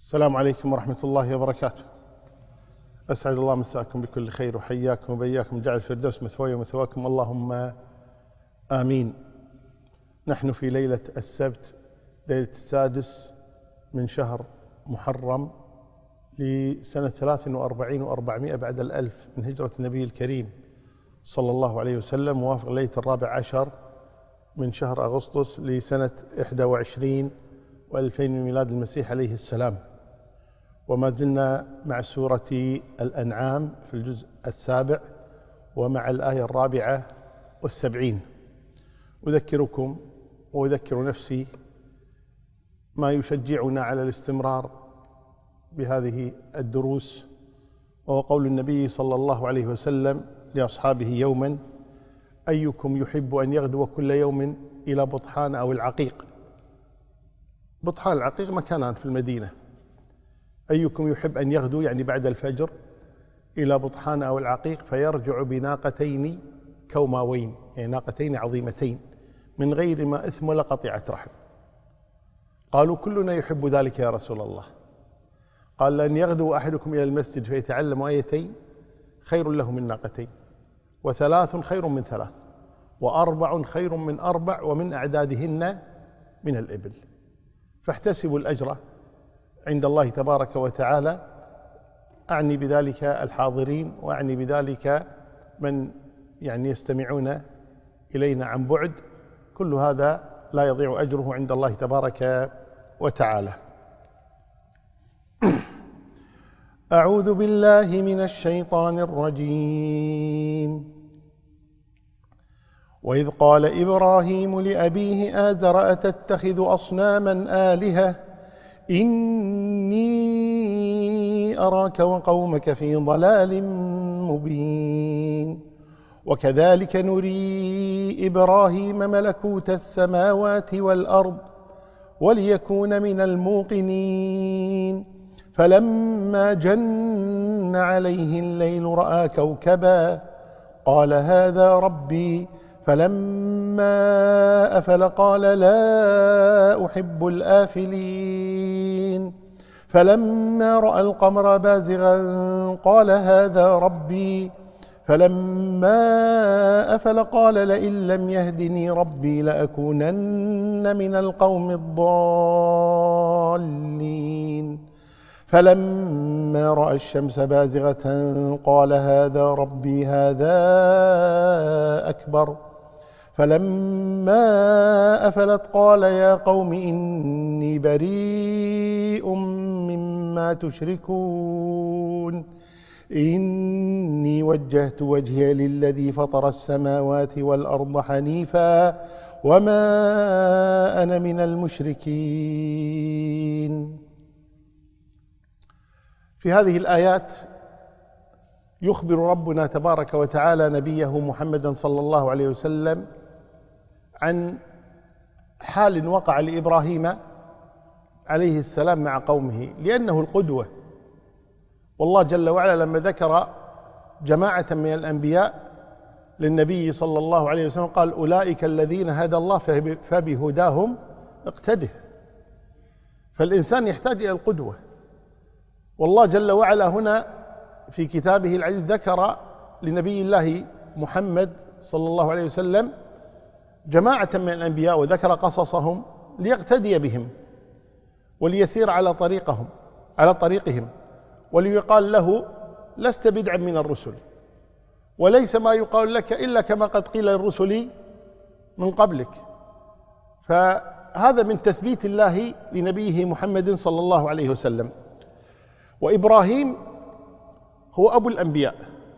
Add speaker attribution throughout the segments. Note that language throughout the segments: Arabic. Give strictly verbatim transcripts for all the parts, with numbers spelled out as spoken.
Speaker 1: السلام عليكم ورحمة الله وبركاته. أسعد الله مساكم بكل خير وحياكم وبياكم، جعل الفردوس مثواي ومثواكم، اللهم آمين. نحن في ليلة السبت، ليلة السادس من شهر محرم لسنة ثلاث وأربعين وأربعمائة بعد الألف من هجرة النبي الكريم صلى الله عليه وسلم، موافق ليلة الرابع عشر من شهر أغسطس لسنة إحدى وعشرين وألفين من ميلاد المسيح عليه السلام. وما زلنا مع سورة الأنعام في الجزء السابع ومع الآية الرابعة والسبعين. أذكركم وأذكر نفسي ما يشجعنا على الاستمرار بهذه الدروس، وهو قول النبي صلى الله عليه وسلم لأصحابه يوما: أيكم يحب أن يغدو كل يوم إلى بطحان أو العقيق؟ بطحان العقيق مكانان في المدينة. أيكم يحب أن يغدو يعني بعد الفجر إلى بطحان أو العقيق فيرجع بناقتين كوماوين، يعني ناقتين عظيمتين من غير ما إثم ولا قطيعة رحم. قالوا: كلنا يحب ذلك يا رسول الله. قال: لأن يغدو أحدكم إلى المسجد فيتعلم آيتين خير له من ناقتين، وثلاث خير من ثلاث، وأربع خير من أربع، ومن أعدادهن من الإبل. فاحتسبوا الأجر عند الله تبارك وتعالى. أعني بذلك الحاضرين، وأعني بذلك من يعني يستمعون إلينا عن بعد، كل هذا لا يضيع أجره عند الله تبارك وتعالى. أعوذ بالله من الشيطان الرجيم. وإذ قال إبراهيم لأبيه آزر أتتخذ أصناما آلهة إني أراك وقومك في ضلال مبين. وكذلك نري إبراهيم ملكوت السماوات والأرض وليكون من الموقنين. فلما جن عليه الليل رأى كوكبا قال: هذا ربي. فلما أفل قال: لا أحب الآفلين. فلما رأى القمر بازغا قال: هذا ربي. فلما أفل قال: لئن لم يهدني ربي لأكونن من القوم الضالين. فلما رأى الشمس بازغة قال: هذا ربي هذا أكبر. فلما أفلت قال: يا قوم إني بريء مما تشركون إني وجهت وجهي للذي فطر السماوات والأرض حنيفا وما أنا من المشركين. في هذه الآيات يخبر ربنا تبارك وتعالى نبيه محمدا صلى الله عليه وسلم عن حال وقع لإبراهيم عليه السلام مع قومه، لأنه القدوة. والله جل وعلا لما ذكر جماعة من الأنبياء للنبي صلى الله عليه وسلم قال: أولئك الذين هدى الله فبهداهم اقتده. فالإنسان يحتاج إلى القدوة. والله جل وعلا هنا في كتابه العزيز ذكر لنبي الله محمد صلى الله عليه وسلم جماعة من الأنبياء، وذكر قصصهم ليقتدي بهم وليسير على طريقهم على طريقهم وليقال له: لست بدعا من الرسل، وليس ما يقال لك إلا كما قد قيل للرسل من قبلك. فهذا من تثبيت الله لنبيه محمد صلى الله عليه وسلم. وإبراهيم هو أبو الأنبياء،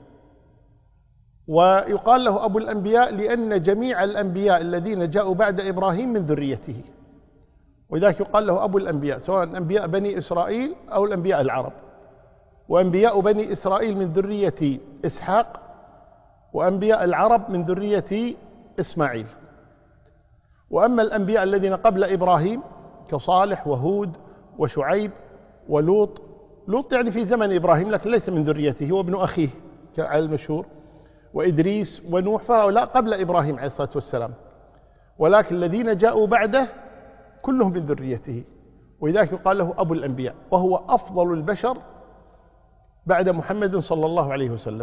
Speaker 1: ويقال له أبو الأنبياء لأن جميع الأنبياء الذين جاءوا بعد إبراهيم من ذريته، وذلك يقال له أبو الأنبياء، سواء أنبياء بني إسرائيل أو الأنبياء العرب. وأنبياء بني إسرائيل من ذرية إسحاق، وأنبياء العرب من ذرية إسماعيل. وأما الأنبياء الذين قبل إبراهيم كصالح وهود وشعيب ولوط، لوط يعني في زمن إبراهيم لكن ليس من ذريته، هو ابن أخيه على المشهور، وإدريس ونوح، فهؤلاء قبل إبراهيم عليه الصلاة والسلام. ولكن الذين جاءوا بعده كلهم من ذريته. ولذلك يقال له أبو الأنبياء، وهو أفضل البشر بعد محمد صلى الله عليه وسلم.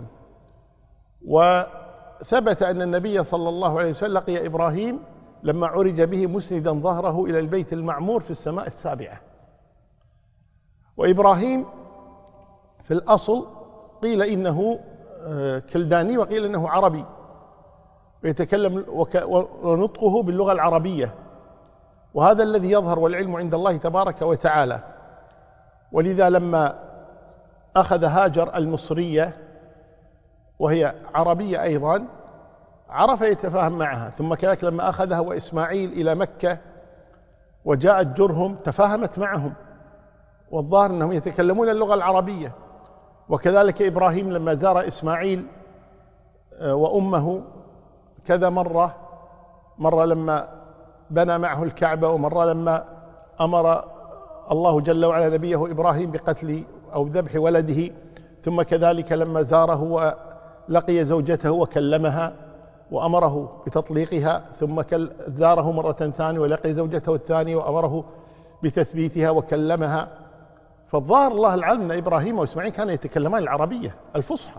Speaker 1: وثبت أن النبي صلى الله عليه وسلم لقي إبراهيم لما عرج به مسندا ظهره إلى البيت المعمور في السماء السابعة. وإبراهيم في الأصل قيل إنه كلداني وقيل إنه عربي، ويتكلم ونطقه باللغة العربية، وهذا الذي يظهر والعلم عند الله تبارك وتعالى. ولذا لما أخذ هاجر المصرية وهي عربية أيضا عرف يتفاهم معها، ثم كذلك لما أخذها وإسماعيل إلى مكة وجاءت جرهم تفاهمت معهم، والظاهر أنهم يتكلمون اللغة العربية. وكذلك إبراهيم لما زار إسماعيل وأمه كذا مرة، مرة لما بنى معه الكعبة، ومرة لما أمر الله جل وعلا نبيه إبراهيم بقتل أو ذبح ولده، ثم كذلك لما زاره ولقي زوجته وكلمها وأمره بتطليقها، ثم زاره مرة ثانية ولقي زوجته الثانية وأمره بتثبيتها وكلمها. فالظاهر الله العالم أن إبراهيم وإسماعيل كانوا يتكلمان العربية الفصحى،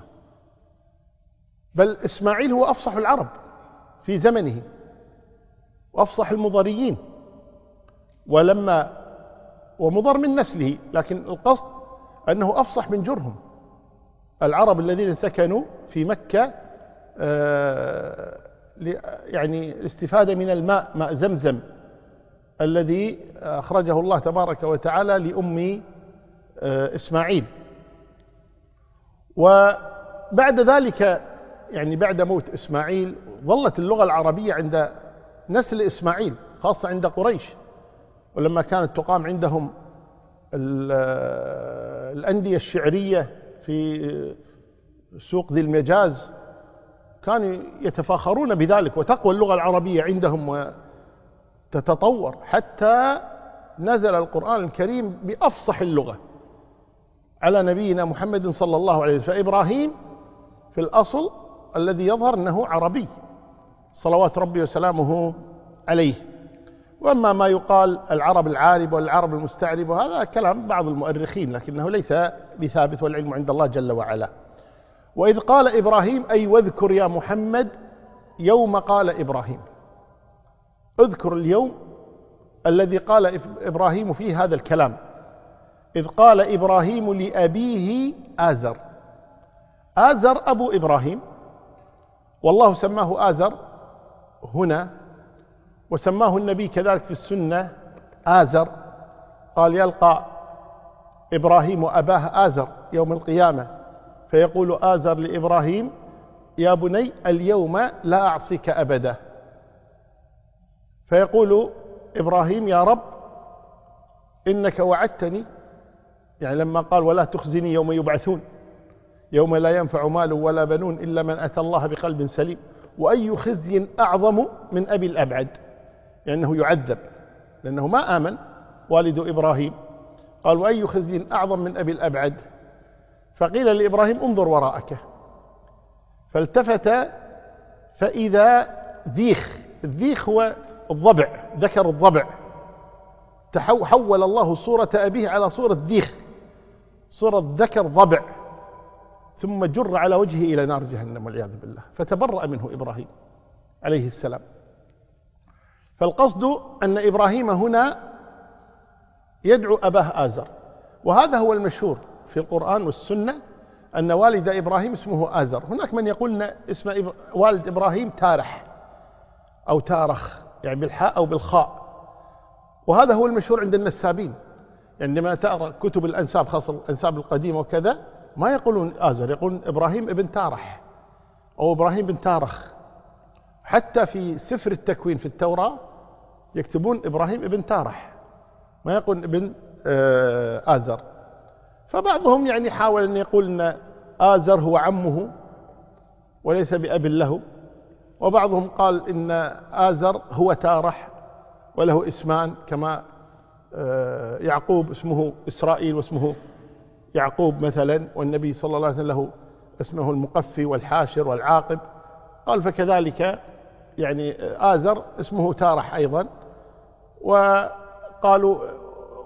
Speaker 1: بل إسماعيل هو أفصح العرب في زمنه وأفصح المضريين، ولما ومضر من نسله، لكن القصد أنه أفصح من جرهم العرب الذين سكنوا في مكة، يعني الاستفادة من الماء، ماء زمزم الذي أخرجه الله تبارك وتعالى لأم إسماعيل. وبعد ذلك يعني بعد موت إسماعيل ظلت اللغة العربية عند نسل إسماعيل خاصة عند قريش، ولما كانت تقام عندهم الأندية الشعرية في سوق ذي المجاز كانوا يتفاخرون بذلك، وتقوى اللغة العربية عندهم وتتطور حتى نزل القرآن الكريم بأفصح اللغة على نبينا محمد صلى الله عليه وسلم. فإبراهيم في الأصل الذي يظهر أنه عربي صلوات ربي وسلامه عليه. وأما ما يقال العرب العارب والعرب المستعرب هذا كلام بعض المؤرخين، لكنه ليس بثابت والعلم عند الله جل وعلا. وإذ قال إبراهيم أي واذكر يا محمد يوم قال إبراهيم، اذكر اليوم الذي قال إبراهيم فيه هذا الكلام. إذ قال إبراهيم لأبيه آزر، آزر أبو إبراهيم، والله سماه آزر هنا، وسماه النبي كذلك في السنة آزر، قال يلقى إبراهيم أباه آزر يوم القيامة فيقول آزر لإبراهيم يا بني اليوم لا أعصيك أبدا، فيقول إبراهيم يا رب إنك وعدتني، يعني لما قال ولا تخزني يوم يبعثون يوم لا ينفع مال ولا بنون إلا من أتى الله بقلب سليم، وأي خزي أعظم من أبي الأبعد، لأنه يعني يعذب لأنه ما آمن والد إبراهيم، قال وأي خزي أعظم من أبي الأبعد. فقيل لإبراهيم انظر وراءك، فالتفت فإذا ذيخ، الذيخ هو الضبع، ذكر الضبع، حول الله صورة أبيه على صورة ذيخ، صورة ذكر ضبع، ثم جر على وجهه إلى نار جهنم والعياذ بالله، فتبرأ منه إبراهيم عليه السلام. فالقصد أن إبراهيم هنا يدعو أباه آزر، وهذا هو المشهور في القرآن والسنة أن والد إبراهيم اسمه آزر. هناك من يقول أن اسم والد إبراهيم تارح أو تارخ، يعني بالحاء أو بالخاء، وهذا هو المشهور عند النسابين. عندما تقرأ كتب الأنساب خاصة الأنساب القديمة وكذا ما يقولون آزر، يقولون إبراهيم ابن تارح أو إبراهيم بن تارخ. حتى في سفر التكوين في التوراة يكتبون إبراهيم ابن تارح، ما يقول ابن آزر. فبعضهم يعني حاول أن يقول أن آزر هو عمه وليس بأب له، وبعضهم قال إن آزر هو تارح وله اسمان، كما يعقوب اسمه إسرائيل واسمه يعقوب مثلا، والنبي صلى الله عليه وسلم له اسمه المقفي والحاشر والعاقب، قال فكذلك يعني آزر اسمه تارح أيضا. وقالوا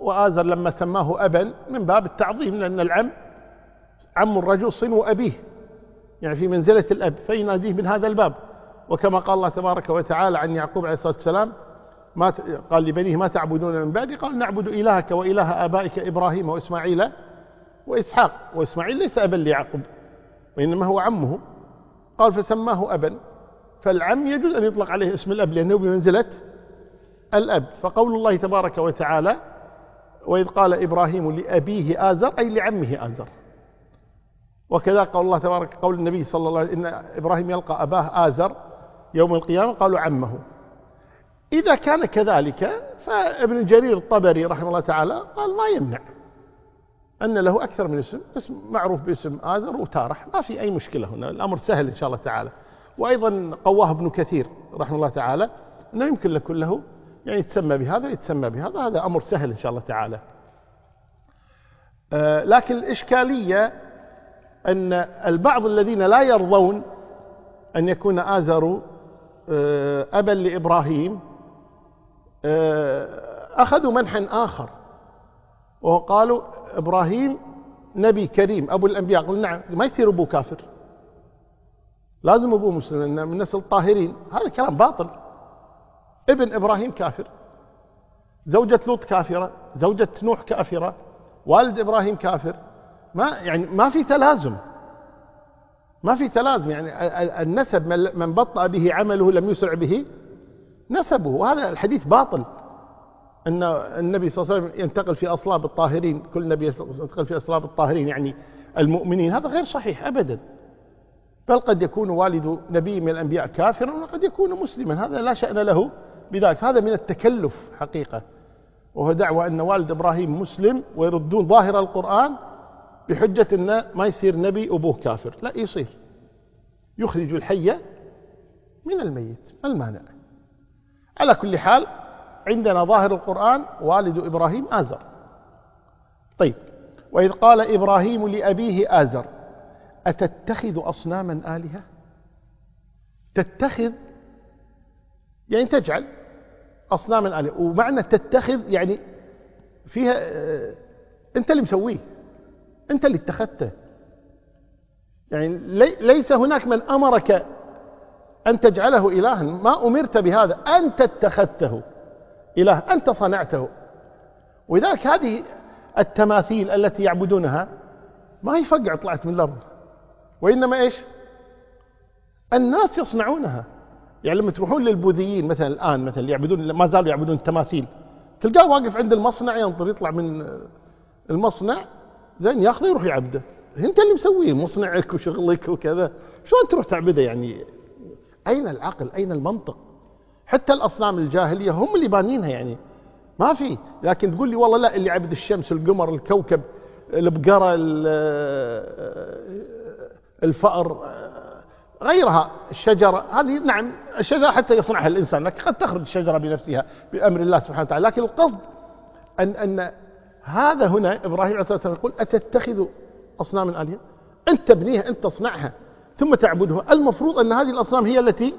Speaker 1: وآزر لما سماه أبا من باب التعظيم، لأن العم عم الرجل صنو أبيه، يعني في منزلة الأب، فيناديه من هذا الباب. وكما قال الله تبارك وتعالى عن يعقوب عليه الصلاة والسلام ما قال لبنيه ما تعبدون من بعدي، قال نعبد إلهك وإله آبائك إبراهيم وإسماعيل وإسحاق. وإسماعيل ليس أبا ليعقوب وإنما هو عمه، قال فسماه أبا. فالعم يجوز أن يطلق عليه اسم الأب لأنه بمنزلة الأب. فقول الله تبارك وتعالى وإذ قال إبراهيم لأبيه آزر أي لعمه آزر. وكذا قول الله تبارك قول النبي صلى الله عليه وسلم إن إبراهيم يلقى أباه آزر يوم القيامة قالوا عمه. إذا كان كذلك فابن جرير الطبري رحمه الله تعالى قال ما يمنع أن له أكثر من اسم، اسم معروف باسم آزر وتارح، ما في أي مشكلة هنا، الأمر سهل إن شاء الله تعالى. وأيضا قواه ابن كثير رحمه الله تعالى أنه يمكن لكل له يعني يتسمى بهذا يتسمى بهذا، هذا أمر سهل إن شاء الله تعالى. آه لكن الإشكالية أن البعض الذين لا يرضون أن يكون آزر آه أبا لإبراهيم آه أخذوا منحا آخر، وقالوا إبراهيم نبي كريم أبو الأنبياء. قلنا نعم، ما يصير أبوه كافر، لازم أبوه مسلم من نسل الطاهرين. هذا كلام باطل. ابن إبراهيم كافر، زوجة لوط كافرة، زوجة نوح كافرة، والد إبراهيم كافر. ما يعني ما في تلازم، ما في تلازم. يعني النسب من بطأ به عمله لم يسرع به نسبه، وهذا الحديث باطل. أن النبي صلى الله عليه وسلم ينتقل في أصلاب الطاهرين، كل نبي ينتقل في أصلاب الطاهرين يعني المؤمنين، هذا غير صحيح أبدا. بل قد يكون والد نبي من الأنبياء كافرا وقد يكون مسلما، هذا لا شأن له بذلك. هذا من التكلف حقيقة، وهو دعوة أن والد إبراهيم مسلم ويردون ظاهر القرآن بحجة أن ما يصير نبي أبوه كافر. لا، يصير، يخرج الحي من الميت، المانع. على كل حال عندنا ظاهر القرآن والد إبراهيم آزر. طيب، وإذ قال إبراهيم لأبيه آزر أتتخذ أصناما آلهة؟ تتخذ يعني تجعل أصناما آلهة، ومعنى تتخذ يعني فيها أنت اللي مسويه، أنت اللي اتخذته. يعني ليس هناك من أمرك أن تجعله إلها، ما أمرت بهذا، أنت اتخذته إله، أنت صنعته. ولذلك هذه التماثيل التي يعبدونها ما هي فقع طلعت من الأرض، وإنما إيش؟ الناس يصنعونها. يعني لما تروحون للبوذيين مثلا الآن مثلا يعبدون، ما زالوا يعبدون التماثيل، تلقاه واقف عند المصنع ينطر، يطلع من المصنع زين ياخذه يروح يعبده. انت اللي مسويه، مصنعك وشغلك وكذا، شلون تروح تعبده؟ يعني أين العقل؟ أين المنطق؟ حتى الأصنام الجاهلية هم اللي بانينها، يعني ما في. لكن تقول لي والله لا، اللي عبد الشمس، القمر، الكوكب، البقرة، الفأر، غيرها، الشجرة هذه، نعم الشجرة حتى يصنعها الإنسان، لكن قد تخرج الشجرة بنفسها بأمر الله سبحانه وتعالى. لكن القصد أن, أن هذا هنا إبراهيم عليه الصلاة والسلام يقول أتتخذ أصناما آلهة؟ أنت تبنيها، أنت تصنعها ثم تعبدها. المفروض أن هذه الأصنام هي التي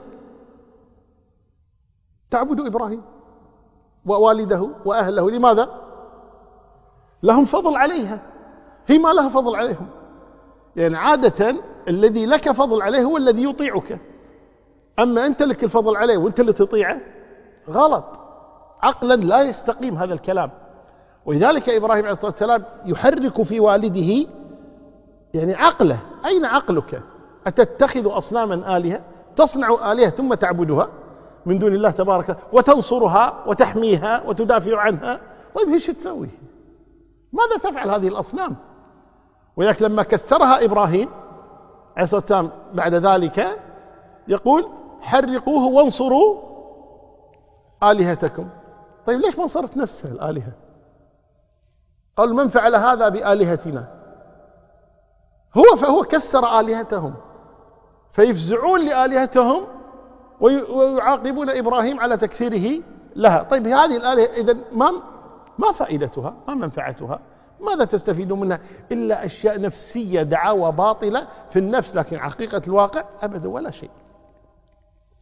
Speaker 1: تعبد إبراهيم ووالده وأهله. لماذا؟ لهم فضل عليها، هي ما لها فضل عليهم. يعني عادة الذي لك فضل عليه هو الذي يطيعك، أما أنت لك الفضل عليه وأنت اللي تطيعه، غلط. عقلا لا يستقيم هذا الكلام. ولذلك إبراهيم عليه الصلاة والسلام يحرك في والده يعني عقله. أين عقلك؟ أتتخذ أصناما آلهة؟ تصنع آلهة ثم تعبدها من دون الله تبارك وتنصرها وتحميها وتدافع عنها. طيب ايش تسوي؟ ماذا تفعل هذه الأصنام؟ ولذلك لما كسرها إبراهيم عليه الصلاة والسلام بعد ذلك يقول حرقوه وانصروا آلهتكم. طيب ليش ما صارت نفسها الآلهة؟ قال من فعل هذا بآلهتنا؟ هو فهو كسر آلهتهم، فيفزعون لآلهتهم ويعاقبون إبراهيم على تكسيره لها. طيب هذه الآلهة إذن ما ما فائدتها؟ ما منفعتها؟ ماذا تستفيدون منها إلا أشياء نفسية، دعاوى باطلة في النفس، لكن حقيقة الواقع أبدا ولا شيء.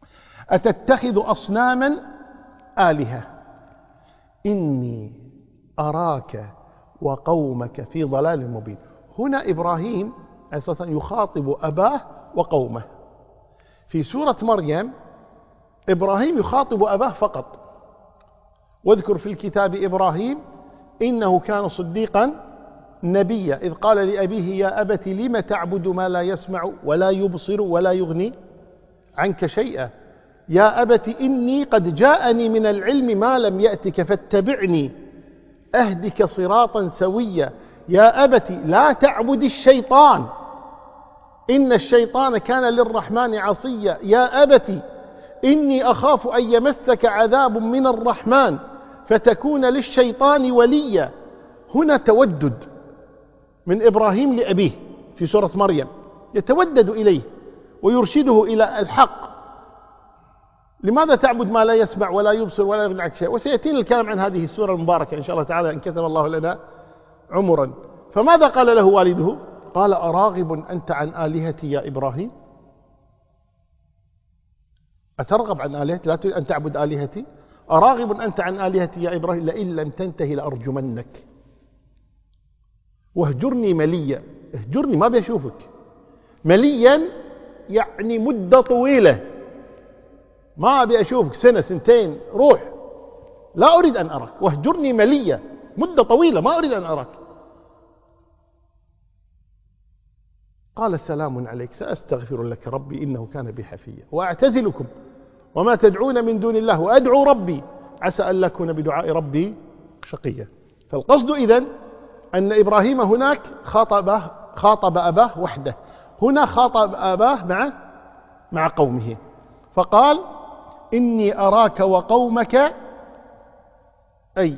Speaker 1: أتتخذ أصناما آلهة إني أراك وقومك في ضلال مبين. هنا إبراهيم عليه الصلاة والسلام يخاطب أباه وقومه. في سورة مريم إبراهيم يخاطب أباه فقط. واذكر في الكتاب إبراهيم إنه كان صديقا نبيا إذ قال لأبيه يا أبت لم تعبد ما لا يسمع ولا يبصر ولا يغني عنك شيئا يا أبت إني قد جاءني من العلم ما لم يأتك فاتبعني أهدك صراطا سويا يا أبت لا تعبد الشيطان إن الشيطان كان للرحمن عصيا يا أبت إني أخاف أن يمسك عذاب من الرحمن فتكون للشيطان وليا. هنا تودد من إبراهيم لأبيه في سورة مريم، يتودد إليه ويرشده إلى الحق. لماذا تعبد ما لا يسمع ولا يبصر ولا يغني عنك شيء؟ وسيأتينا الكلام عن هذه السورة المباركة إن شاء الله تعالى إن كتب الله لنا عمرا. فماذا قال له والده؟ قال أراغب أنت عن آلهتي يا إبراهيم؟ أترغب عن آلهتي؟ لا تريد أن تعبد آلهتي؟ أراغب أنت عن آلهتي يا إبراهيم لئن لم تنتهي لأرجمنك واهجرني مليا. اهجرني ما بيشوفك مليا يعني مدة طويلة، ما أبي أشوفك سنة سنتين، روح، لا أريد أن أراك. واهجرني مليا مدة طويلة ما أريد أن أراك. قال سلام عليك سأستغفر لك ربي إنه كان بي حفيا وأعتزلكم وما تدعون من دون الله وأدعو ربي عسى أن لا أكون بدعاء ربي شقيا. فالقصد إذن أن إبراهيم هناك خاطب خاطب أباه وحده، هنا خاطب أباه مع مع قومه فقال إني أراك وقومك أي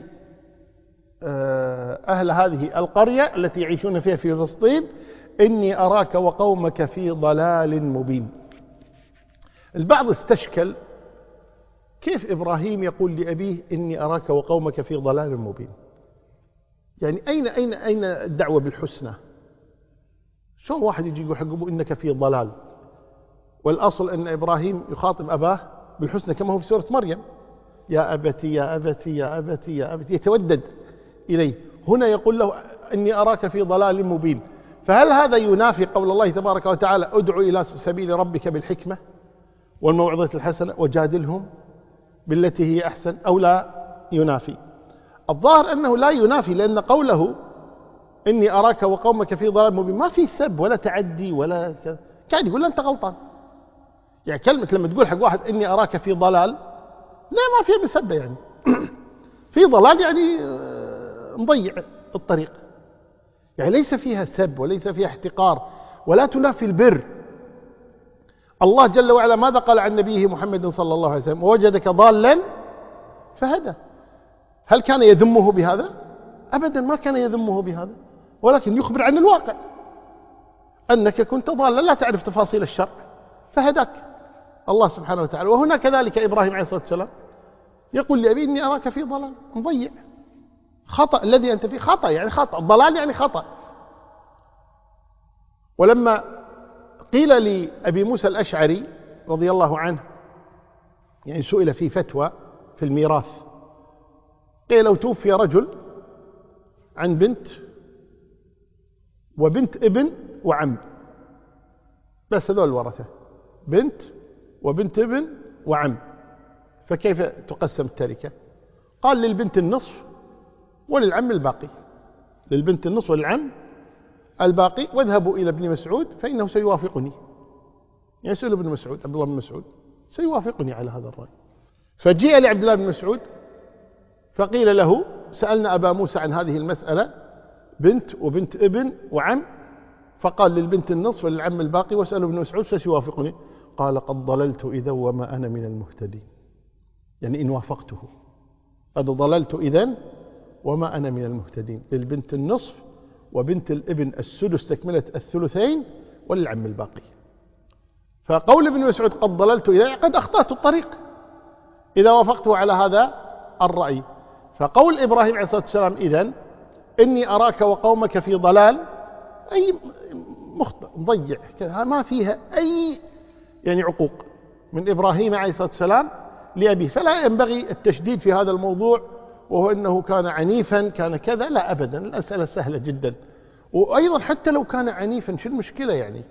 Speaker 1: أهل هذه القرية التي يعيشون فيها في فلسطين إني أراك وقومك في ضلال مبين. البعض استشكل كيف إبراهيم يقول لأبيه إني أراك وقومك في ضلال مبين، يعني أين أين أين الدعوة بالحسنى؟ شو واحد يجي يقول حق أبوه إنك في ضلال؟ والأصل أن إبراهيم يخاطب أباه بالحسنى كما هو في سورة مريم يا أبتي يا أبتي يا أبتي يا أبتي، يتودد إليه. هنا يقول له إني أراك في ضلال مبين. فهل هذا ينافي قول الله تبارك وتعالى ادعو إلى سبيل ربك بالحكمة والموعظة الحسنة وجادلهم بالتي هي أحسن، أو لا ينافي؟ الظاهر أنه لا ينافي، لأن قوله إني أراك وقومك في ضلال مبين ما في سب ولا تعدي ولا كذا، قاعد يقول له أنت غلطان. يعني كلمة لما تقول حق واحد إني أراك في ضلال لا ما فيها بسبة، يعني في ضلال يعني مضيع الطريق، يعني ليس فيها سب وليس فيها احتقار ولا تنافي البر. الله جل وعلا ماذا قال عن نبيه محمد صلى الله عليه وسلم؟ ووجدك ضالا فهدى. هل كان يذمه بهذا؟ أبدا ما كان يذمه بهذا، ولكن يخبر عن الواقع أنك كنت ضالا لا تعرف تفاصيل الشرع فهداك الله سبحانه وتعالى. وهنا كذلك إبراهيم عليه الصلاة والسلام يقول لأبي إني أراك في ضلال مضيع، خطأ الذي أنت فيه خطأ، يعني خطأ، الضلال يعني خطأ. ولما قيل لأبي موسى الأشعري رضي الله عنه، يعني سئل في فتوى في الميراث، قيل لو توفي رجل عن بنت وبنت ابن وعم، بس هذول الورثة، بنت وبنت ابن وعم، فكيف تقسم التركة؟ قال للبنت النصف وللعم الباقي، للبنت النصف وللعم الباقي. واذهبوا إلى ابن مسعود فإنه سيوافقني، يسأل ابن مسعود عبد الله بن مسعود سيوافقني على هذا الرأي. فجيء لعبد الله بن مسعود فقيل له سألنا أبا موسى عن هذه المسألة، بنت وبنت ابن وعم، فقال للبنت النصف وللعم الباقي واسأل ابن مسعود فسيوافقني. قال قد ضللت إذا وما أنا من المهتدين، يعني إن وافقته قد ضللت إذن وما أنا من المهتدين، للبنت النصف وبنت الابن السدس تكملة الثلثين وللعم الباقي. فقول ابن مسعود قد ضللت إذا قد أخطأت الطريق إذا وافقته على هذا الرأي. فقول إبراهيم عليه الصلاة والسلام إذن إني أراك وقومك في ضلال أي مخطئ مضيع، ما فيها أي يعني عقوق من إبراهيم عليه الصلاة والسلام لأبيه. فلا ينبغي التشديد في هذا الموضوع وهو أنه كان عنيفا كان كذا، لا أبدا، الأسئلة سهلة جدا. وأيضا حتى لو كان عنيفا شو المشكلة يعني؟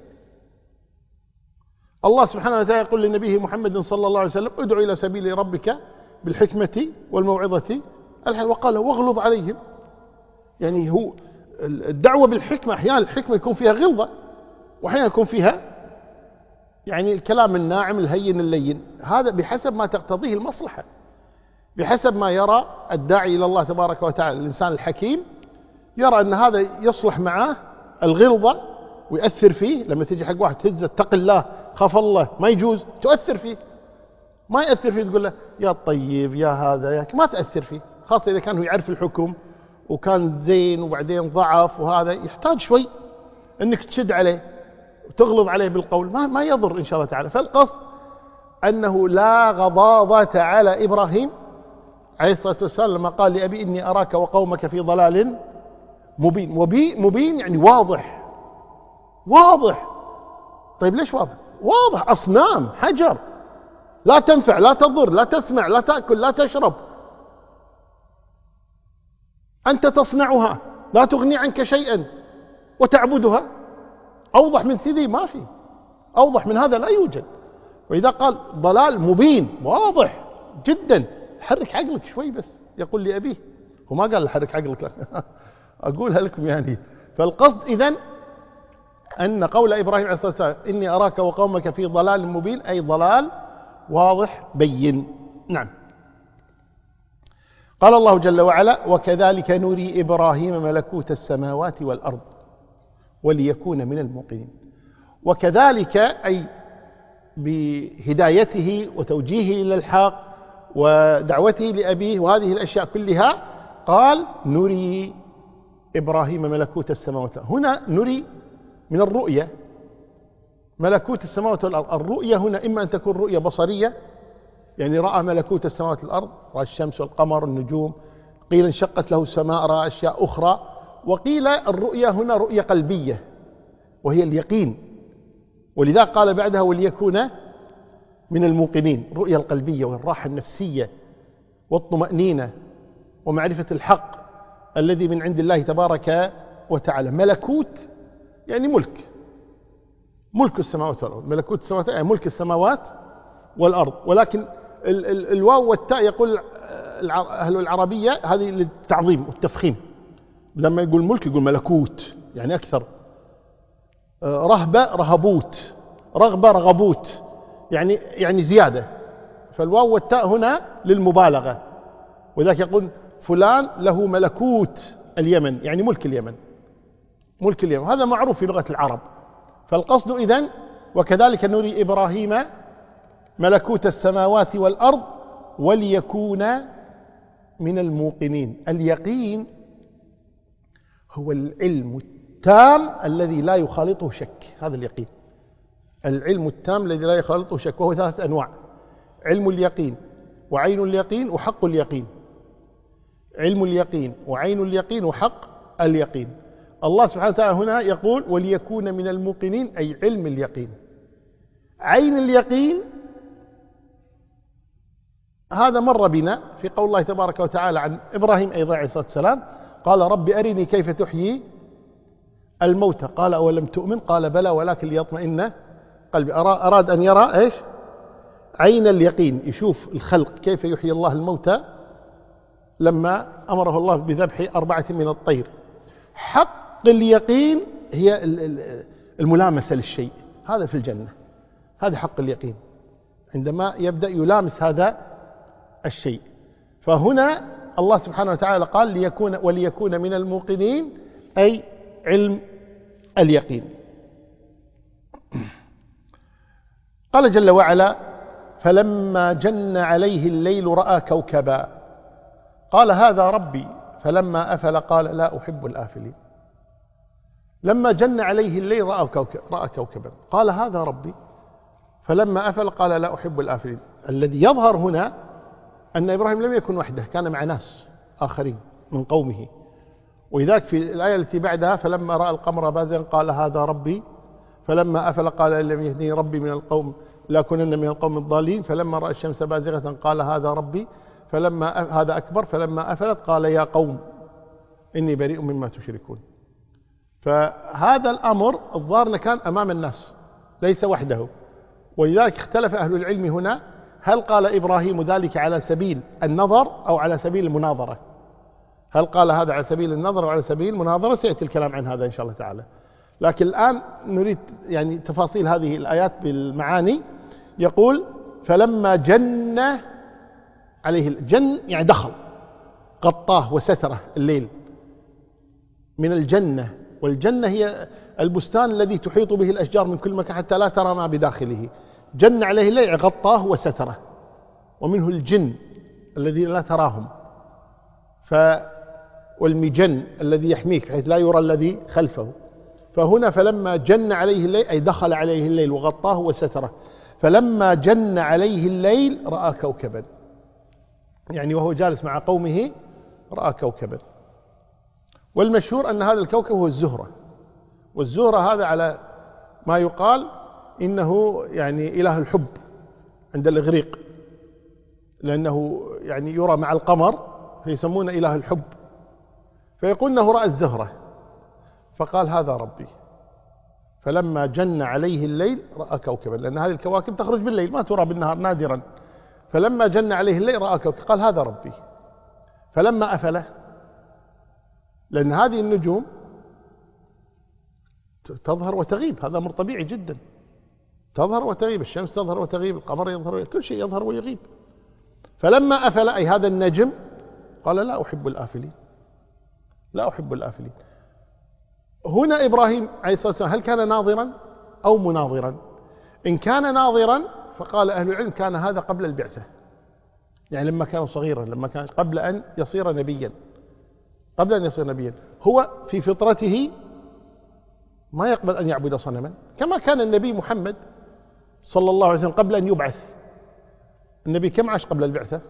Speaker 1: الله سبحانه وتعالى يقول لنبيه محمد صلى الله عليه وسلم ادعو إلى سبيل ربك بالحكمة والموعظة الحسنة، وقال واغلظ عليهم. يعني هو الدعوة بالحكمة أحيانا الحكمة يكون فيها غلظة، وأحيانا يكون فيها يعني الكلام الناعم الهين اللين، هذا بحسب ما تقتضيه المصلحة، بحسب ما يرى الداعي إلى الله تبارك وتعالى. الإنسان الحكيم يرى أن هذا يصلح معاه الغلظة ويؤثر فيه. لما تجي حق واحد تهزه اتق الله خاف الله ما يجوز، تؤثر فيه. ما يأثر فيه تقول له يا طيب يا هذا يا، ما تأثر فيه، خاصة إذا كان هو يعرف الحكم وكان زين وبعدين ضعف، وهذا يحتاج شوي أنك تشد عليه وتغلظ عليه بالقول، ما ما يضر إن شاء الله تعالى. فالقصد أنه لا غضاضة على إبراهيم عليه الصلاة والسلام لما قال لأبي إني أراك وقومك في ضلال مبين. مبين يعني واضح، واضح. طيب ليش واضح؟ واضح، أصنام حجر لا تنفع لا تضر لا تسمع لا تأكل لا تشرب، أنت تصنعها لا تغني عنك شيئا وتعبدها. أوضح من سيدي ما في، أوضح من هذا لا يوجد. وإذا قال ضلال مبين واضح جدا، حرك عقلك شوي بس. يقول لي أبيه، هو ما قال حرك عقلك أقولها لكم يعني. فالقصد إذن أن قول إبراهيم عليه الصلاة والسلام إني أراك وقومك في ضلال مبين، أي ضلال واضح بين. نعم. قال الله جل وعلا وكذلك نري إبراهيم ملكوت السماوات والأرض وليكون من الموقنين. وكذلك أي بهدايته وتوجيهه إلى الحق ودعوته لأبيه وهذه الأشياء كلها، قال نري إبراهيم ملكوت السماوات. هنا نري من الرؤية، ملكوت السماوات والأرض. الرؤية هنا إما أن تكون رؤية بصرية، يعني رأى ملكوت السماوات والأرض، رأى الشمس والقمر والنجوم، قيل انشقت له السماء، رأى أشياء أخرى. وقيل الرؤية هنا رؤية قلبية وهي اليقين، ولذا قال بعدها وليكون من الموقنين. رؤية القلبية والراحة النفسية والطمأنينة ومعرفة الحق الذي من عند الله تبارك وتعالى. ملكوت يعني ملك، ملك السماوات والأرض، ملكوت السماوات يعني ملك السماوات والأرض. ولكن ال ال الواو والتاء يقول أهل العربية هذه للتعظيم والتفخيم، لما يقول ملك يقول ملكوت يعني أكثر. رهبة رهبوت، رغبة رغبوت، يعني يعني زيادة. فالواو والتاء هنا للمبالغة، وذلك يقول فلان له ملكوت اليمن، يعني ملك اليمن، ملك اليمن. هذا معروف في لغة العرب. فالقصد إذن وكذلك نري إبراهيم ملكوت السماوات والأرض وليكون من الموقنين. اليقين هو العلم التام الذي لا يخالطه شك، هذا اليقين، العلم التام الذي لا يخالطه شك، وهو ثلاثة أنواع: علم اليقين وعين اليقين وحق اليقين. علم اليقين وعين اليقين وحق اليقين. الله سبحانه وتعالى هنا يقول وليكون من الموقنين، أي علم اليقين. عين اليقين هذا مر بنا في قول الله تبارك وتعالى عن إبراهيم أيضا عليه الصلاة والسلام، قال رب أرني كيف تحيي الموتى، قال أولم تؤمن، قال بلى ولكن ليطمئن قلبي. أراد أن يرى إيش؟ عين اليقين، يشوف الخلق كيف يحيي الله الموتى لما أمره الله بذبح أربعة من الطير. حق اليقين هي الملامسة للشيء، هذا في الجنة، هذا حق اليقين عندما يبدأ يلامس هذا الشيء. فهنا الله سبحانه وتعالى قال ليكون وليكون من الموقنين، أي علم اليقين. قال جل وعلا فلما جن عليه الليل رأى كوكبا قال هذا ربي فلما أفل قال لا أحب الآفلين. لما جن عليه الليل رأى, كوكب رأى كوكبا قال هذا ربي فلما أفل قال لا أحب الآفلين. الذي يظهر هنا أن إبراهيم لم يكن وحده، كان مع ناس آخرين من قومه. ولذلك في الآية التي بعدها فلما رأى القمر بازغا قال هذا ربي فلما أفل قال إن لم يهدني ربي من القوم لا كنن من القوم الضالين. فلما رأى الشمس بازغة قال هذا ربي فلما هذا أكبر، فلما أفلت قال يا قوم إني بريء مما تشركون. فهذا الأمر الظاهر كان أمام الناس ليس وحده، ولذلك اختلف أهل العلم هنا هل قال إبراهيم ذلك على سبيل النظر أو على سبيل المناظرة؟ هل قال هذا على سبيل النظر أو على سبيل المناظرة؟ سيأتي الكلام عن هذا إن شاء الله تعالى. لكن الآن نريد يعني تفاصيل هذه الآيات بالمعاني. يقول فلما جن عليه، الجن يعني دخل، غطاه وستره الليل من الجنة، والجنة هي البستان الذي تحيط به الأشجار من كل مكان حتى لا ترى ما بداخله. جن عليه الليل غطاه وستره، ومنه الجن الذي لا تراهم، ف والمجن الذي يحميك بحيث لا يرى الذي خلفه. فهنا فلما جن عليه الليل أي دخل عليه الليل وغطاه وستره. فلما جن عليه الليل رأى كوكبا، يعني وهو جالس مع قومه رأى كوكبا. والمشهور أن هذا الكوكب هو الزهرة، والزهرة هذا على ما يقال إنه يعني إله الحب عند الإغريق، لأنه يعني يرى مع القمر فيسمونه إله الحب. فيقول أنه رأى الزهرة فقال هذا ربي. فلما جن عليه الليل رأى كوكبا، لأن هذه الكواكب تخرج بالليل ما ترى بالنهار نادرا. فلما جن عليه الليل رأى كوكبا قال هذا ربي. فلما أفله، لأن هذه النجوم تظهر وتغيب، هذا أمر طبيعي جدا، تظهر وتغيب، الشمس تظهر وتغيب، القمر يظهر، كل شيء يظهر ويغيب. فلما أفل أي هذا النجم قال لا أحب الآفلين، لا أحب الآفلين. هنا إبراهيم عليه الصلاة والسلام هل كان ناظرا أو مناظرا؟ إن كان ناظرا فقال أهل العلم كان هذا قبل البعثة، يعني لما كان صغيرا، لما كان قبل أن يصير نبيا، قبل أن يصير نبيا هو في فطرته ما يقبل أن يعبد صنما، كما كان النبي محمد صلى الله عليه وسلم قبل أن يبعث. النبي كم عاش قبل البعثة؟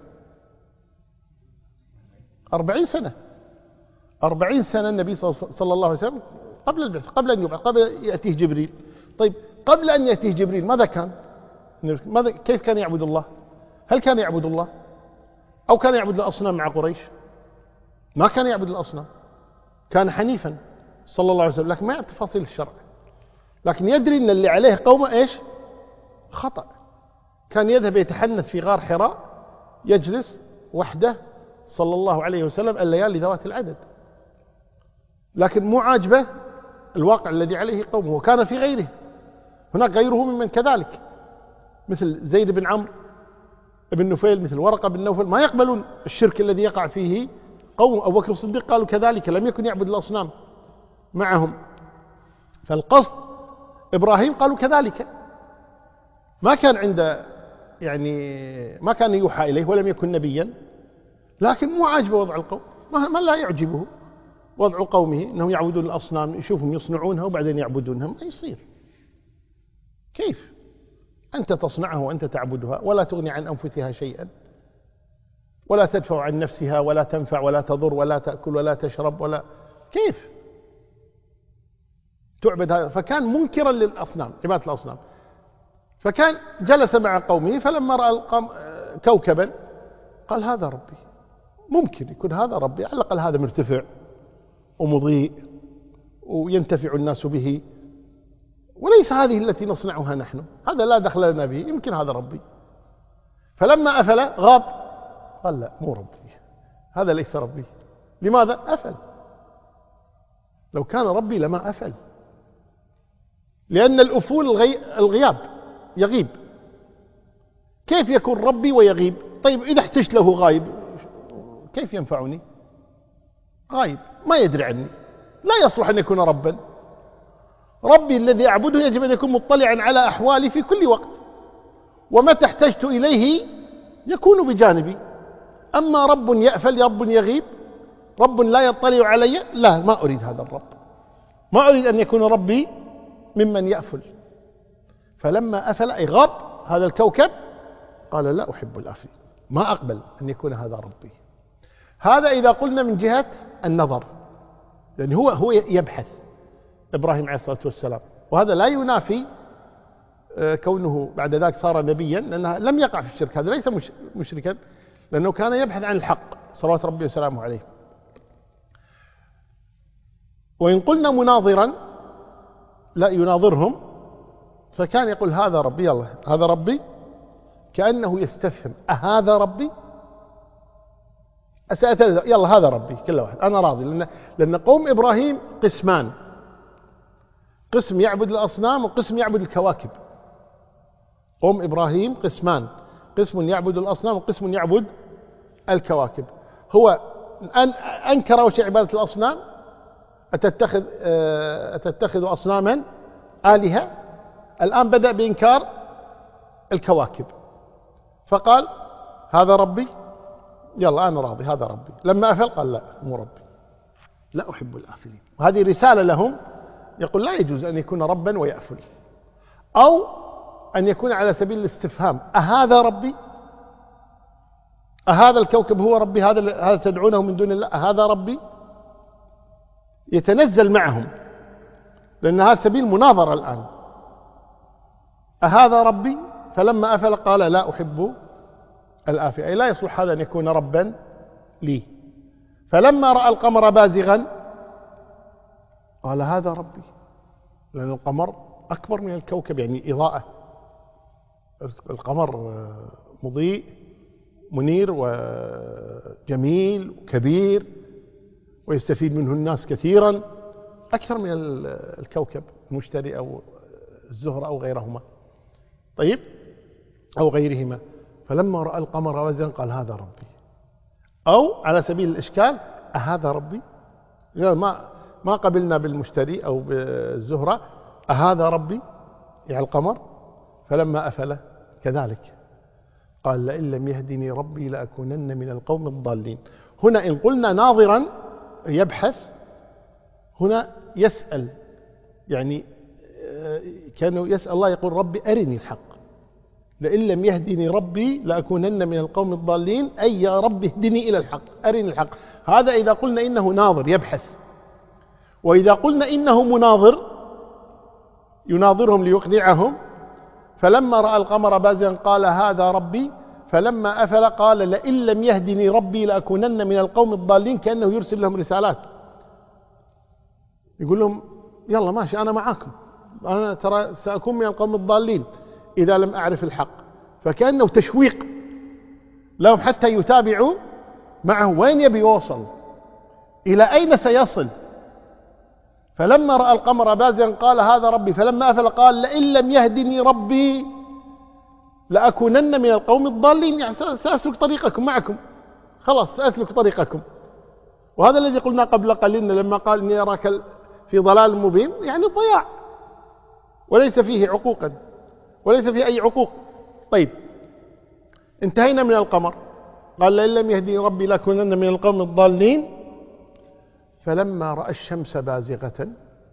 Speaker 1: أربعين سنة، أربعين سنة النبي صلى الله عليه وسلم قبل البعثة، قبل أن يبعث، قبل يأتيه جبريل. طيب قبل أن يأتيه جبريل ماذا كان؟ ماذا كيف كان يعبد الله؟ هل كان يعبد الله أو كان يعبد الأصنام مع قريش؟ ما كان يعبد الأصنام، كان حنيفا صلى الله عليه وسلم، لكن ما يعرف تفاصيل الشرع، لكن يدري أن اللي عليه قومه إيش؟ خطأ. كان يذهب يتحنث في غار حراء، يجلس وحده صلى الله عليه وسلم الليالي ذوات العدد، لكن مو عاجبه الواقع الذي عليه قومه، وكان في غيره هناك غيره ممن كذلك، مثل زيد بن عمرو بن نفيل، مثل ورقة بن نوفل، ما يقبلون الشرك الذي يقع فيه قوم. أبو بكر الصديق قالوا كذلك، لم يكن يعبد الأصنام معهم. فالقصد إبراهيم قالوا كذلك، ما كان عند يعني ما كان يوحى إليه ولم يكن نبيا، لكن مو عاجبه وضع القوم، ما لا يعجبه وضع قومه أنهم يعبدون الأصنام، يشوفهم يصنعونها وبعدين يعبدونها، ما يصير. كيف أنت تصنعها وأنت تعبدها ولا تغني عن أنفسها شيئا، ولا تدفع عن نفسها ولا تنفع ولا تضر ولا تأكل ولا تشرب، ولا كيف تعبد هذا؟ فكان منكرا للأصنام، عبادة الأصنام. فكان جلس مع قومه، فلما رأى كوكبا قال هذا ربي، ممكن يكون هذا ربي، على الأقل هذا مرتفع ومضيء وينتفع الناس به، وليس هذه التي نصنعها نحن، هذا لا دخل لنا به، يمكن هذا ربي. فلما أفل غاب قال لا مو ربي، هذا ليس ربي. لماذا؟ أفل. لو كان ربي لما أفل، لأن الأفول الغي... الغياب يغيب. كيف يكون ربي ويغيب؟ طيب إذا احتجت له غايب كيف ينفعني؟ غايب ما يدري عني، لا يصلح أن يكون ربا. ربي الذي أعبده يجب أن يكون مطلعا على أحوالي في كل وقت، ومتى احتجت إليه يكون بجانبي. أما رب يأفل، رب يغيب، رب لا يطلع علي، لا، ما أريد هذا الرب، ما أريد أن يكون ربي ممن يأفل. فلما أفل أي غاب هذا الكوكب قال لا أحب الآفلين، ما أقبل أن يكون هذا ربي. هذا إذا قلنا من جهة النظر، لأن هو هو يبحث إبراهيم عليه الصلاة والسلام، وهذا لا ينافي كونه بعد ذلك صار نبيا، لأنه لم يقع في الشرك، هذا ليس مشركا، لأنه كان يبحث عن الحق صلوات ربي وسلامه عليه. وإن قلنا مناظرا لا يناظرهم، فكان يقول هذا ربي، يلا هذا ربي، كأنه يستفهم أهذا ربي؟ أسأل يلا هذا ربي كل واحد أنا راضي. لأن, لأن قوم إبراهيم قسمان، قسم يعبد الأصنام وقسم يعبد الكواكب. قوم إبراهيم قسمان، قسم يعبد الأصنام وقسم يعبد الكواكب. هو أن أنكر وش عبادة الأصنام، أتتخذ, أتتخذ أصناما آلهة. الآن بدأ بإنكار الكواكب، فقال هذا ربي، يلا أنا راضي هذا ربي. لما أفل قال لا مو ربي، لا أحب الآفلين. وهذه رسالة لهم، يقول لا يجوز أن يكون ربا ويأفل، أو أن يكون على سبيل الاستفهام أهذا ربي، أهذا الكوكب هو ربي، هذا هذا تدعونه من دون الله أهذا ربي. يتنزل معهم، لأن هذا سبيل مناظرة الآن. أهذا ربي، فلما أفل قال لا أحب الآفلين، أي لا يصلح هذا أن يكون ربا لي. فلما رأى القمر بازغا قال هذا ربي، لأن القمر أكبر من الكوكب، يعني إضاءة. القمر مضيء منير وجميل وكبير ويستفيد منه الناس كثيرا أكثر من الكوكب المشتري أو الزهرة أو غيرهما، طيب أو غيرهما. فلما رأى القمر بازغا قال هذا ربي، أو على سبيل الإشكال أهذا ربي، ما ما قبلنا بالمشتري أو بالزهرة، أهذا ربي يعني القمر. فلما أفل كذلك قال لئن لم يهدني ربي لأكونن من القوم الضالين. هنا إن قلنا ناظرا يبحث، هنا يسأل، يعني كانوا يسأل الله يقول ربي أرني الحق، لئن لم يهدني ربي لأكونن من القوم الضالين، أي يا رب اهدني إلى الحق، أرني الحق. هذا إذا قلنا إنه ناظر يبحث. وإذا قلنا إنه مناظر يناظرهم ليقنعهم، فلما رأى القمر بازغا قال هذا ربي، فلما أفل قال لئن لم يهدني ربي لأكونن من القوم الضالين، كأنه يرسل لهم رسالات، يقول لهم يلا ماشي أنا معاكم، أنا ترى سأكون من القوم الضالين إذا لم أعرف الحق. فكأنه تشويق لهم حتى يتابعوا معه وين يبي يوصل، إلى أين سيصل. فلما رأى القمر بازغا قال هذا ربي، فلما أفل قال لئن لم يهدني ربي لأكونن من القوم الضالين، يعني سأسلك طريقكم معكم، خلاص سأسلك طريقكم. وهذا الذي قلنا قبل قليل لما قال إني أراك في ضلال مبين، يعني ضياع وليس فيه عقوقا، وليس فيه أي عقوق. طيب انتهينا من القمر، قال لئن لم يهدني ربي لأكونن من القوم الضالين. فلما رأى الشمس بازغة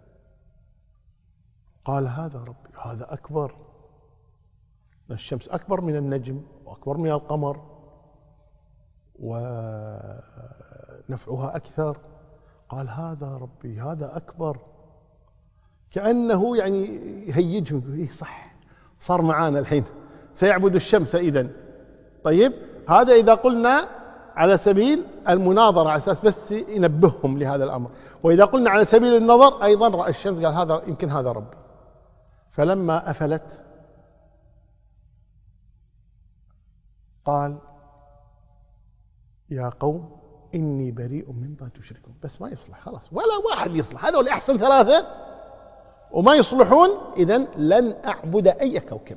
Speaker 1: قال هذا ربي، هذا أكبر، الشمس أكبر من النجم وأكبر من القمر ونفعها أكثر. قال هذا ربي، هذا أكبر، كأنه يعني يهيجهم، إيه صح صار معانا الحين سيعبد الشمس إذن. طيب هذا إذا قلنا على سبيل المناظرة، على أساس بس ينبههم لهذا الأمر. وإذا قلنا على سبيل النظر أيضا رأى الشمس قال هذا يمكن هذا ربي. فلما أفلت قال يا قوم إني بريء مما تشركون. بس ما يصلح خلاص، ولا واحد يصلح، هذول أحسن ثلاثة وما يصلحون، إذن لن أعبد أي كوكب.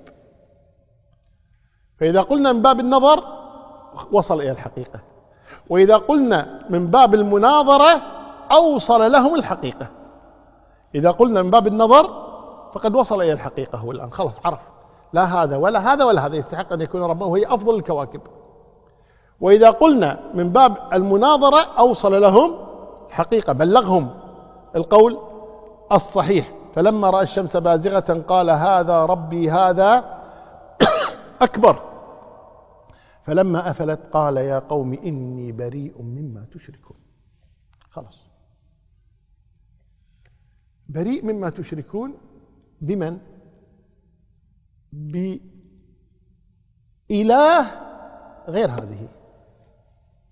Speaker 1: فإذا قلنا من باب النظر وصل إلى الحقيقة، وإذا قلنا من باب المناظرة أوصل لهم الحقيقة. إذا قلنا من باب النظر فقد وصل إلى الحقيقة هو الآن، خلاص عرف لا هذا ولا هذا ولا هذا يستحق أن يكون ربه، وهي أفضل الكواكب. وإذا قلنا من باب المناظرة أوصل لهم حقيقة، بلغهم القول الصحيح. فلما رأى الشمس بازغة قال هذا ربي هذا أكبر. فلما أفلت قال يا قوم إني بريء مما تشركون. خلاص بريء مما تشركون بمن؟ بإله غير هذه،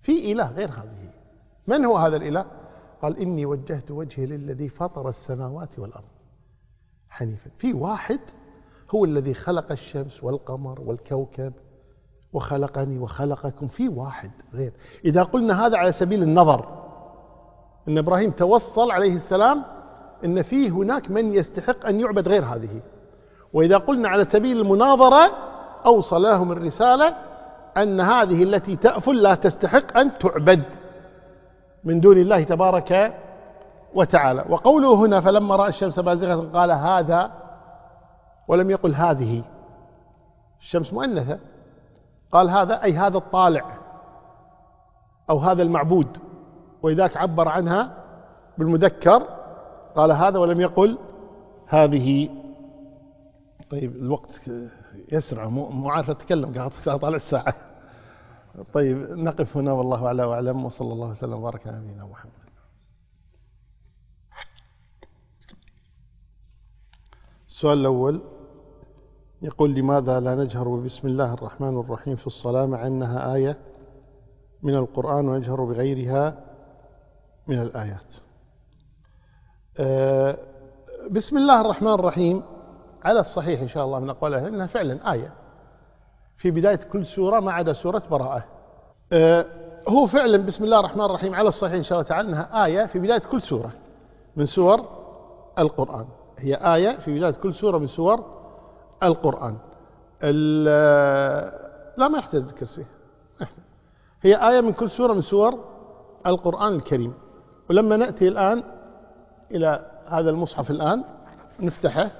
Speaker 1: في إله غير هذه. من هو هذا الإله؟ قال إني وجهت وجهي للذي فطر السماوات والأرض حنيفا. في واحد هو الذي خلق الشمس والقمر والكوكب وخلقني وخلقكم. في واحد غير. إذا قلنا هذا على سبيل النظر أن إبراهيم توصل عليه السلام أن فيه هناك من يستحق أن يعبد غير هذه، وإذا قلنا على سبيل المناظرة أوصل لهم الرسالة أن هذه التي تأفل لا تستحق أن تعبد من دون الله تبارك وتعالى. وقوله هنا فلما رأى الشمس بازغة قال هذا، ولم يقل هذه. الشمس مؤنثة، قال هذا أي هذا الطالع أو هذا المعبود، وإذاك عبر عنها بالمذكر قال هذا ولم يقل هذه. طيب الوقت يسرع، مو عارف أتكلم، قاعد أطالع الساعة. طيب نقف هنا والله أعلى وأعلم، وصلى الله وسلم وبارك على نبينا محمد. السؤال الأول يقول لماذا لا نجهر بسم الله الرحمن الرحيم في الصلاة مع أنها آية من القرآن ونجهر بغيرها من الآيات؟ أه بسم الله الرحمن الرحيم على الصحيح إن شاء الله من أقوال أهل أنها فعلا آية في بداية كل سورة ما عدا سورة براءة. أه هو فعلا بسم الله الرحمن الرحيم على الصحيح إن شاء الله تعالى أنها آية في بداية كل سورة من سور القرآن. هي آية في بداية كل سورة من سور القرآن. لا ما يحتاج الكرسي، هي آية من كل سورة من سور القرآن الكريم. ولما نأتي الآن إلى هذا المصحف الآن نفتحه،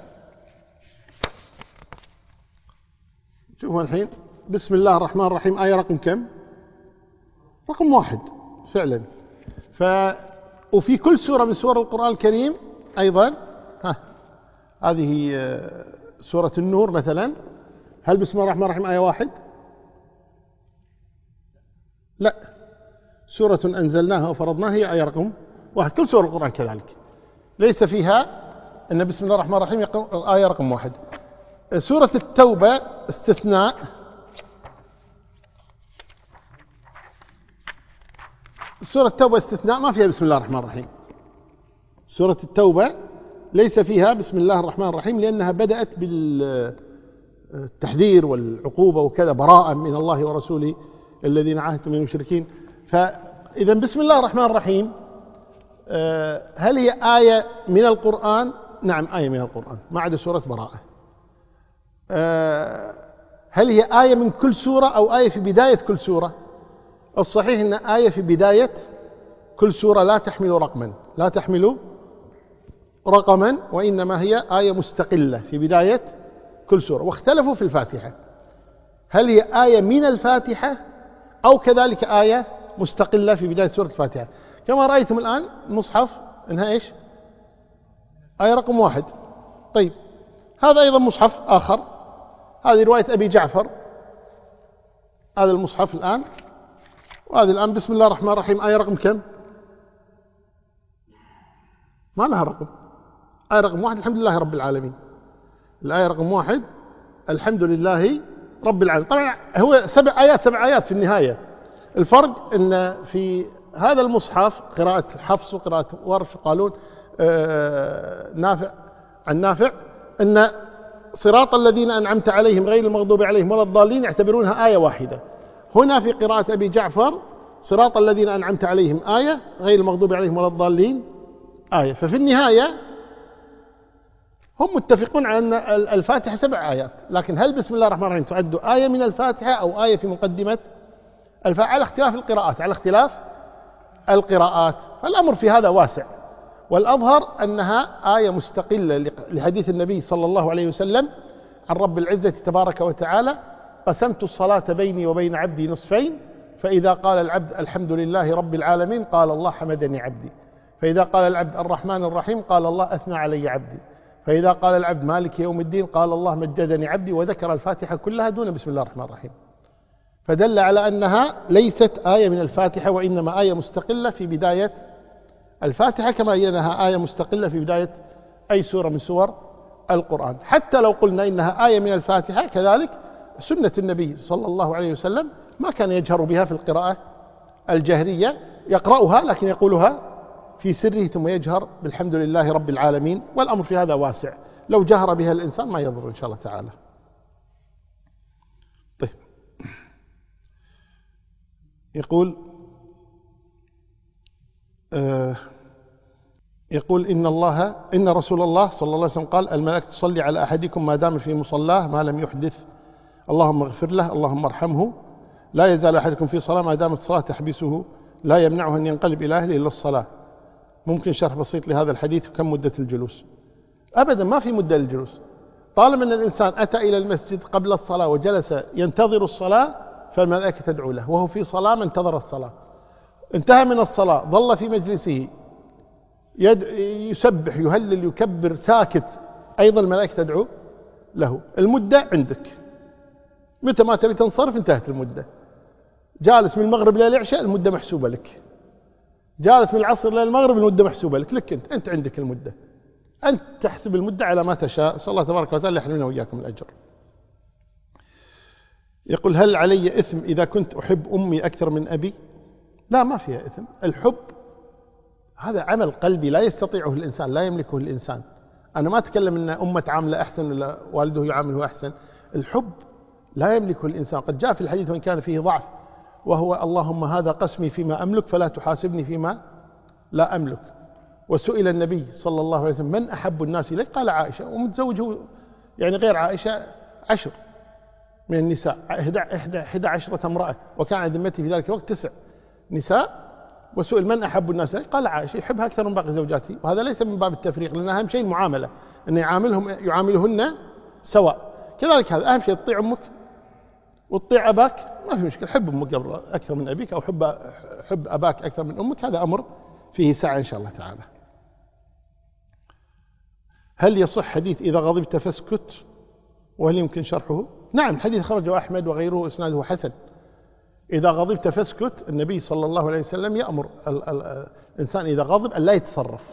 Speaker 1: شوفوا الحين بسم الله الرحمن الرحيم آية رقم كم؟ رقم واحد فعلا. ف وفي كل سورة من سور القرآن الكريم أيضا، ها هذه سورة النور مثلا، هل بسم الله الرحمن الرحيم آية واحد؟ لا، سورة أنزلناها وفرضناها هي آية رقم واحد. كل سورة القرآن كذلك ليس فيها أن بسم الله الرحمن الرحيم آية رقم واحد. سورة التوبة استثناء، سورة التوبة استثناء ما فيها بسم الله الرحمن الرحيم. سورة التوبة ليس فيها بسم الله الرحمن الرحيم لأنها بدأت بالتحذير والعقوبة وكذا، براءة من الله ورسوله الذين عاهدتم من المشركين. فإذا بسم الله الرحمن الرحيم هل هي آية من القرآن؟ نعم آية من القرآن ما عدا سورة براءة. هل هي آية من كل سورة أو آية في بداية كل سورة؟ الصحيح أن آية في بداية كل سورة لا تحمل رقما، لا تحمل رقما، وإنما هي آية مستقلة في بداية كل سورة. واختلفوا في الفاتحة، هل هي آية من الفاتحة أو كذلك آية مستقلة في بداية سورة الفاتحة؟ كما رأيتم الآن المصحف إنها إيش؟ آية رقم واحد. طيب هذا أيضا مصحف آخر، هذه رواية أبي جعفر، هذا المصحف الآن، وهذه الآن بسم الله الرحمن الرحيم آية رقم كم؟ ما لها رقم، آية رقم واحد الحمد لله رب العالمين. الآية رقم واحد الحمد لله رب العالمين. طبعا هو سبع آيات سبع آيات في النهاية. الفرق أن في هذا المصحف قراءة حفص وقراءة ورش قالون آه نافع عن نافع أن صراط الذين أنعمت عليهم غير المغضوب عليهم ولا الضالين يعتبرونها آية واحدة. هنا في قراءة أبي جعفر صراط الذين أنعمت عليهم آية، غير المغضوب عليهم ولا الضالين آية. ففي النهاية هم متفقون على أن الفاتحة سبع آيات، لكن هل بسم الله الرحمن الرحيم تعد آية من الفاتحة أو آية في مقدمة الفاتحة؟ على اختلاف القراءات، على اختلاف القراءات. فالأمر في هذا واسع، والأظهر أنها آية مستقلة لحديث النبي صلى الله عليه وسلم عن رب العزة تبارك وتعالى: قسمت الصلاة بيني وبين عبدي نصفين، فإذا قال العبد الحمد لله رب العالمين قال الله حمدني عبدي، فإذا قال العبد الرحمن الرحيم قال الله أثنى علي عبدي، فإذا قال العبد مالك يوم الدين قال الله مجدني عبدي، وذكر الفاتحة كلها دون بسم الله الرحمن الرحيم. فدل على أنها ليست آية من الفاتحة، وإنما آية مستقلة في بداية الفاتحة، كما أنها آية مستقلة في بداية أي سورة من سور القرآن. حتى لو قلنا إنها آية من الفاتحة، كذلك سنة النبي صلى الله عليه وسلم ما كان يجهر بها في القراءة الجهرية يقرأها لكن يقولها في سره ثم يجهر بالحمد لله رب العالمين، والأمر في هذا واسع، لو جهر بها الإنسان ما يضر إن شاء الله تعالى. طيب، يقول آه يقول إن الله إن رسول الله صلى الله عليه وسلم قال: الملائكة تصلي على أحدكم ما دام في مصلاه ما لم يحدث، اللهم اغفر له اللهم ارحمه. لا يزال أحدكم في صلاة ما دامت الصلاة تحبسه لا يمنعه أن ينقلب إلى أهله إلا الصلاة. ممكن شرح بسيط لهذا الحديث؟ وكم مدة الجلوس؟ أبدا ما في مدة للجلوس، طالما أن الإنسان أتى إلى المسجد قبل الصلاة وجلس ينتظر الصلاة فالملائكة تدعو له، وهو في صلاة ما انتظر الصلاة، انتهى من الصلاة ظل في مجلسه يد يسبح يهلل يكبر ساكت، أيضا الملائكة تدعو له. المدة عندك، متى ما تبي تنصرف انتهت المدة. جالس من المغرب إلى العشاء المدة محسوبة لك، جالس من العصر إلى المغرب المدة محسوبة لك، لك أنت أنت عندك المدة، أنت تحسب المدة على ما تشاء. صلى الله تبارك وتعالى يحرمنا وإياكم الأجر. يقول: هل علي إثم إذا كنت أحب أمي أكثر من أبي؟ لا، ما فيها إثم. الحب هذا عمل قلبي لا يستطيعه الإنسان، لا يملكه الإنسان. أنا ما أتكلم أن أمة عاملة أحسن ولا والده يعامله أحسن، الحب لا يملكه الإنسان. قد جاء في الحديث وإن كان فيه ضعف، وهو: اللهم هذا قسمي فيما أملك فلا تحاسبني فيما لا أملك. وسئل النبي صلى الله عليه وسلم: من أحب الناس إليك؟ قال: عائشة. ومتزوجه يعني غير عائشة عشر من النساء، إحدى عشرة امرأة، وكان على ذمته في ذلك الوقت تسع نساء. وسئل: من أحب الناس إليك؟ قال: عائشة. يحبها أكثر من باقي زوجاته، وهذا ليس من باب التفريق، لأن أهم شيء المعاملة، أن يعاملهم يعاملهن سواء. كذلك هذا أهم شيء، تطيع أمك وتطيع أباك ما في مشكلة، حب أمك أكثر من أبيك، أو حب حب أباك أكثر من أمك، هذا أمر فيه سعة إن شاء الله تعالى. هل يصح حديث إذا غضبت فاسكت؟ وهل يمكن شرحه؟ نعم، حديث خرجه أحمد وغيره إسناده حسن. إذا غضبت فاسكت، النبي صلى الله عليه وسلم يأمر الإنسان إذا غضب أن لا يتصرف.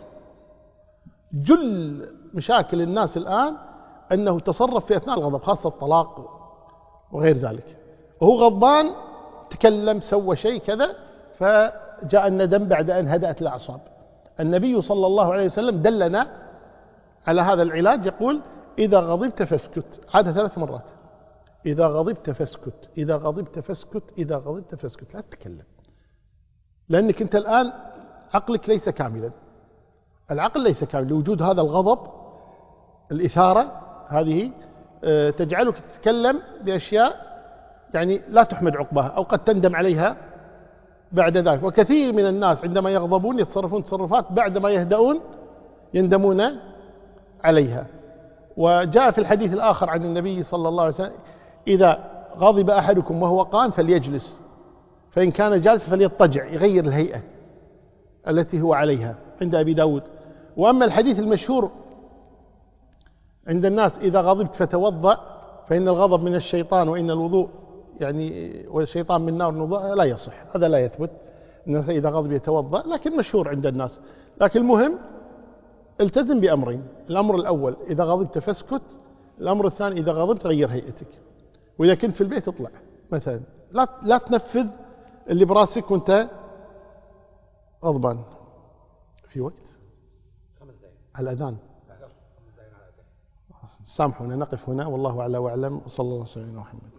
Speaker 1: جل مشاكل الناس الآن أنه تصرف في أثناء الغضب، خاصة الطلاق وغير ذلك، وهو غضبان تكلم سوى شيء كذا فجاء الندم بعد أن هدأت الأعصاب. النبي صلى الله عليه وسلم دلنا على هذا العلاج، يقول: إذا غضبت فاسكت، عادة ثلاث مرات: إذا غضبت فاسكت، إذا غضبت فاسكت، إذا غضبت فاسكت، لا تتكلم، لأنك أنت الآن عقلك ليس كاملا، العقل ليس كامل لوجود هذا الغضب، الإثارة هذه تجعلك تتكلم بأشياء يعني لا تحمد عقباها، أو قد تندم عليها بعد ذلك. وكثير من الناس عندما يغضبون يتصرفون تصرفات بعد ما يهدؤون يندمون عليها. وجاء في الحديث الآخر عن النبي صلى الله عليه وسلم: إذا غضب أحدكم وهو قائم فليجلس، فإن كان جالس فليضطجع، يغير الهيئة التي هو عليها، عند أبي داود. وأما الحديث المشهور عند الناس: إذا غضبت فتوضأ فإن الغضب من الشيطان وإن الوضوء يعني والشيطان من نار الوضوء، لا يصح، هذا لا يثبت أنه إذا غضب يتوضأ، لكن مشهور عند الناس. لكن المهم التزم بأمرين: الأمر الأول إذا غضبت فاسكت، الأمر الثاني إذا غضبت غير هيئتك، وإذا كنت في البيت اطلع مثلا، لا لا تنفذ اللي براسك وانت غضبان. في وقت على الأذان، سامحونا نقف هنا، والله أعلى وأعلم، وصلى الله عليه وسلم.